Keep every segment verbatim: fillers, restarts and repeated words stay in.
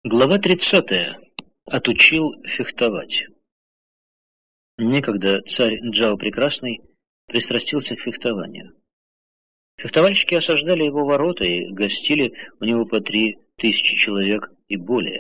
Глава тридцатая. Отучил фехтовать. Некогда царь Джао Прекрасный пристрастился к фехтованию. Фехтовальщики осаждали его ворота и гостили у него по три тысячи человек и более.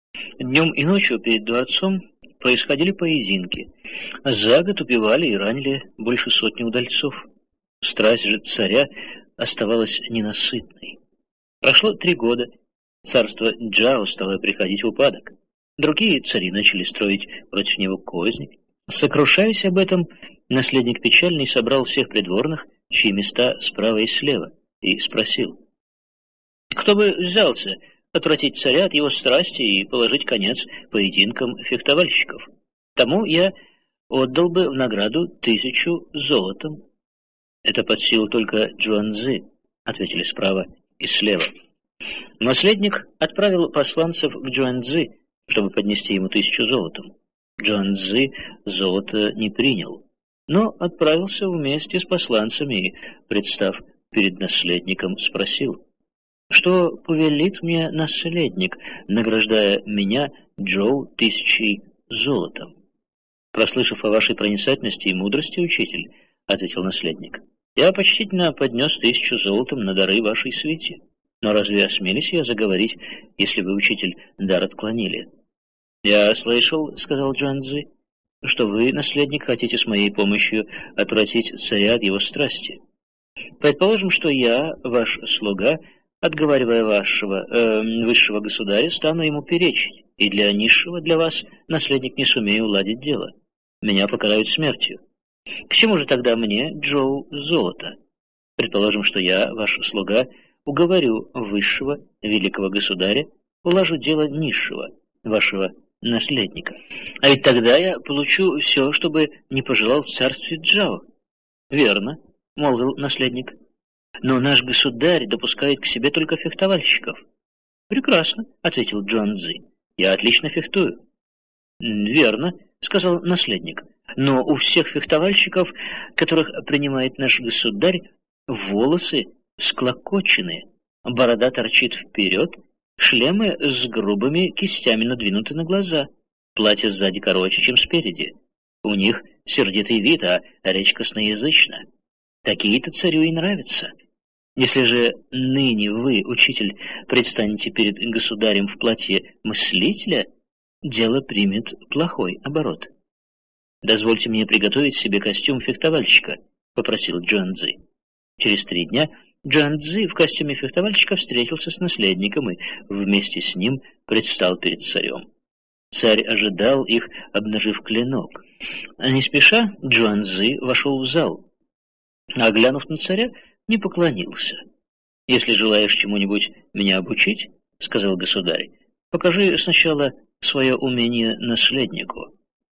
Днем и ночью перед дворцом происходили поединки, а за год убивали и ранили больше сотни удальцов. Страсть же царя оставалась ненасытной. Прошло три года. Царство Джао стало приходить в упадок. Другие цари начали строить против него козни. Сокрушаясь об этом, наследник печальный собрал всех придворных, чьи места справа и слева, и спросил: «Кто бы взялся отвратить царя от его страсти и положить конец поединкам фехтовальщиков? Тому я отдал бы в награду тысячу золотом». «Это под силу только Джуанцзы», — ответили справа и слева. Наследник отправил посланцев к Джуанцзы, чтобы поднести ему тысячу золотом. Джуанцзы золото не принял, но отправился вместе с посланцами и, представ перед наследником, спросил: «Что повелит мне наследник, награждая меня, Джоу, тысячей золотом?» «Прослышав о вашей проницательности и мудрости, учитель, — ответил наследник, — я почтительно поднес тысячу золотом на дары вашей свите. Но разве осмелюсь я заговорить, если вы, учитель, дар отклонили?» «Я слышал, — сказал Джуанцзы, — что вы, наследник, хотите с моей помощью отвратить царя от его страсти. Предположим, что я, ваш слуга, отговаривая вашего э, высшего государя, стану ему перечить, и для низшего, для вас, наследник, не сумею уладить дело. Меня покарают смертью. К чему же тогда мне, Джоу, золото? Предположим, что я, ваш слуга, уговорю высшего великого государя, уложу дело низшего, вашего наследника. А ведь тогда я получу все, что бы не пожелал в царстве Джао». «Верно, — молвил наследник, — но наш государь допускает к себе только фехтовальщиков». «Прекрасно, — ответил Джуанцзы, — я отлично фехтую». «Верно, — сказал наследник, — но у всех фехтовальщиков, которых принимает наш государь, волосы склокочены, борода торчит вперед, шлемы с грубыми кистями надвинуты на глаза, платье сзади короче, чем спереди. У них сердитый вид, а речь косноязычна. Такие-то царю и нравятся. Если же ныне вы, учитель, предстанете перед государем в платье мыслителя, дело примет плохой оборот». «Дозвольте мне приготовить себе костюм фехтовальщика», — попросил Джуанцзы. Через три дня Джуанцзы в костюме фехтовальщика встретился с наследником и вместе с ним предстал перед царем. Царь ожидал их, обнажив клинок. А не спеша Джуанцзы вошел в зал, а, глянув на царя, не поклонился. «Если желаешь чему-нибудь меня обучить, — сказал государь, — покажи сначала свое умение наследнику.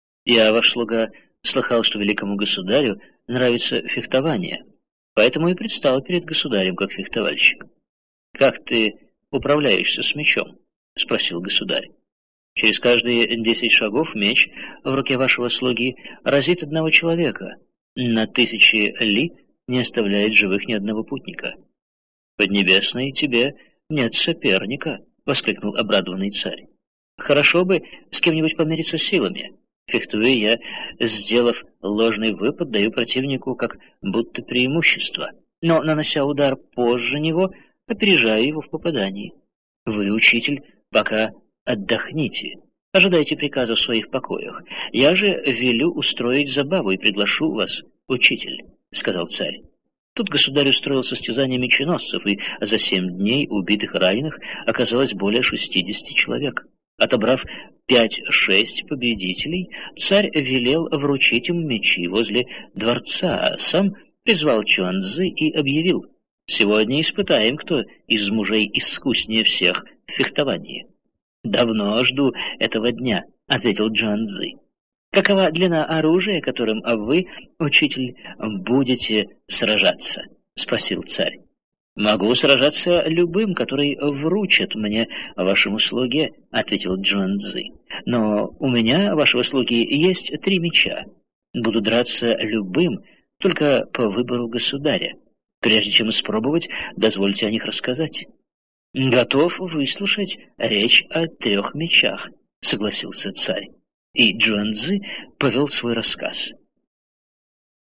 Я, ваш слуга, слыхал, что великому государю нравится фехтование, поэтому и предстал перед государем как фехтовальщик». «Как ты управляешься с мечом?» — спросил государь. «Через каждые десять шагов меч в руке вашего слуги разит одного человека, на тысячи ли не оставляет живых ни одного путника». «Поднебесный, тебе нет соперника!» — воскликнул обрадованный царь. «Хорошо бы с кем-нибудь помериться силами. Фехтуя я, сделав ложный выпад, даю противнику как будто преимущество, но, нанося удар позже него, опережаю его в попадании. Вы, учитель, пока отдохните, ожидайте приказа в своих покоях. Я же велю устроить забаву и приглашу вас, учитель», — сказал царь. Тут государь устроил состязание меченосцев, и за семь дней убитых и раненых оказалось более шестидесяти человек. Отобрав пять-шесть победителей, царь велел вручить им мечи возле дворца, а сам призвал Джуанцзы и объявил: «Сегодня испытаем, кто из мужей искуснее всех в фехтовании». «Давно жду этого дня», — ответил Джуанцзы. «Какова длина оружия, которым вы, учитель, будете сражаться?» — спросил царь. «Могу сражаться любым, который вручит мне, вашему слуге», — ответил Джуанцзы. «Но у меня, вашего слуги, есть три меча. Буду драться любым, только по выбору государя. Прежде чем испробовать, дозвольте о них рассказать». «Готов выслушать речь о трех мечах», — согласился царь. И Джуанцзы повел свой рассказ.